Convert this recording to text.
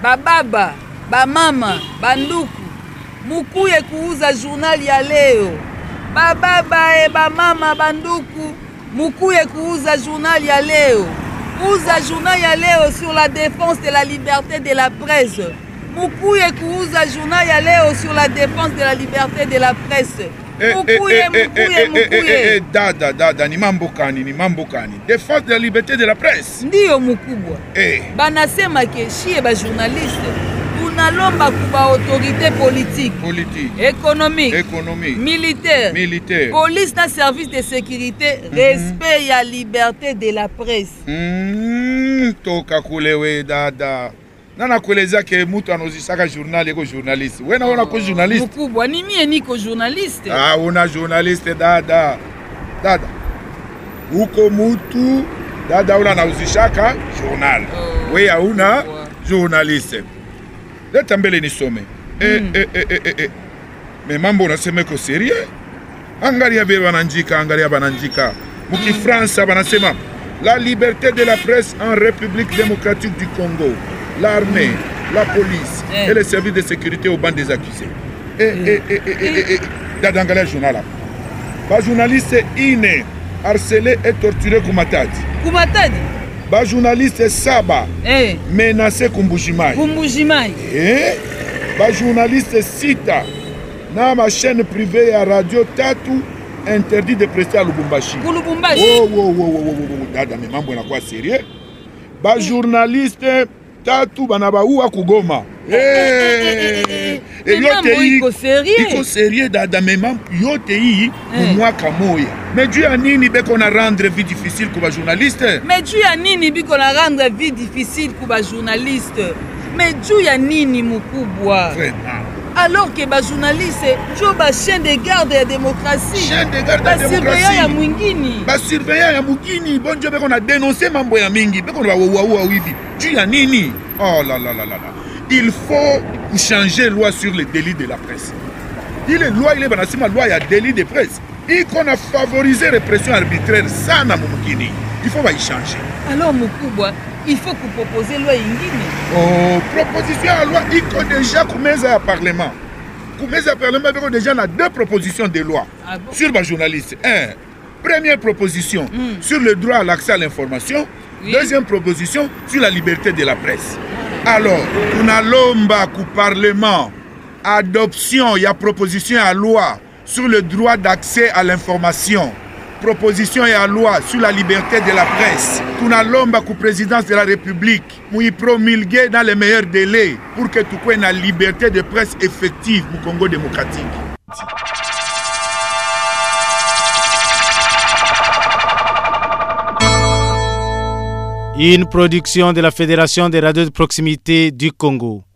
bababa, bamama, banduku, mukuye kuuza journal ya leo. Bababa bamama, banduku, mukuye kuuza journal ya leo. Uza journal ya leo sur la défense de la liberté de la presse. Mukuye kuuza journal ya leo sur la défense de la liberté de la presse. Mukuye. Dada, ni mambo kani. Défense de la liberté de la presse. Ndiyo mukubwa. Banasema ke shie ba journaliste tunalomba kuba autorité politique, économique, militaire, police na service de sécurité, respect ya liberté de la presse. Toka kulewe dada. Nana kueleza ke mutu anozisaka journal eko journaliste. Wena wana ko journaliste? Mukubwa, ni mie niko journaliste. Una journaliste dada. Uko mutu dada una nauzishaka journal. We una journaliste. Leta mbele nisome. Me mambo unasema ko serie? Angalia bananjika. Muki France banasema la liberté de la presse en République démocratique du Congo. L'armée, la police et les services de sécurité au banc des accusés. Dans journal. Les journalistes iné, harcelés et torturés Kumatadi. Les journalistes Saba, menacés Kumbujimai. Les journalistes Sita, dans ma chaîne privée à radio Tatu, interdit de prester à Lubumbashi. Dada, mais mambo na kwa sérieux. Les journalistes Tatu banabaua kugoma. Iko sérieux dada mema yote hii mwaka moya. Mais Dieu a nini beko na rendre vie difficile kuba journaliste? Mais Dieu a nini biko na rendre vie difficile kuba journaliste? Mais Dieu a nini mukubwa? Vraiment. Alors que ba journaliste jo ba chaîne de garde ya démocratie. Chaîne de garde ya démocratie. Ya mwingine. Ba surveillant ya mwingine. Bon Dieu beko na dénoncer mambo ya mingi. Beko na wa hivi. Dieu a nini? Oh là. Il faut changer loi sur les délits de la presse. Il est loi, il est banasima loi, il y a délit de presse. Et qu'on a favorisé répression arbitraire, ça n'a mukini. Il faut y changer. Alors Mukubwa, il faut que vous proposez loi ingine. Oh, proposition à loi, il faut déjà commencer à parlement. Commencer à parlement, il y a déjà 2 propositions de loi sur les journalistes. Première proposition sur le droit à l'accès à l'information. Deuxième proposition sur la liberté de la presse. Alors, on a l'omba au Parlement, adoption, il y a proposition à loi sur le droit d'accès à l'information, proposition et à loi sur la liberté de la presse. On a l'omba au présidence de la République, pour y promulguer dans les meilleurs délais pour que tout le monde ait la liberté de presse effective au Congo démocratique. Une production de la Fédération des radios de proximité du Congo.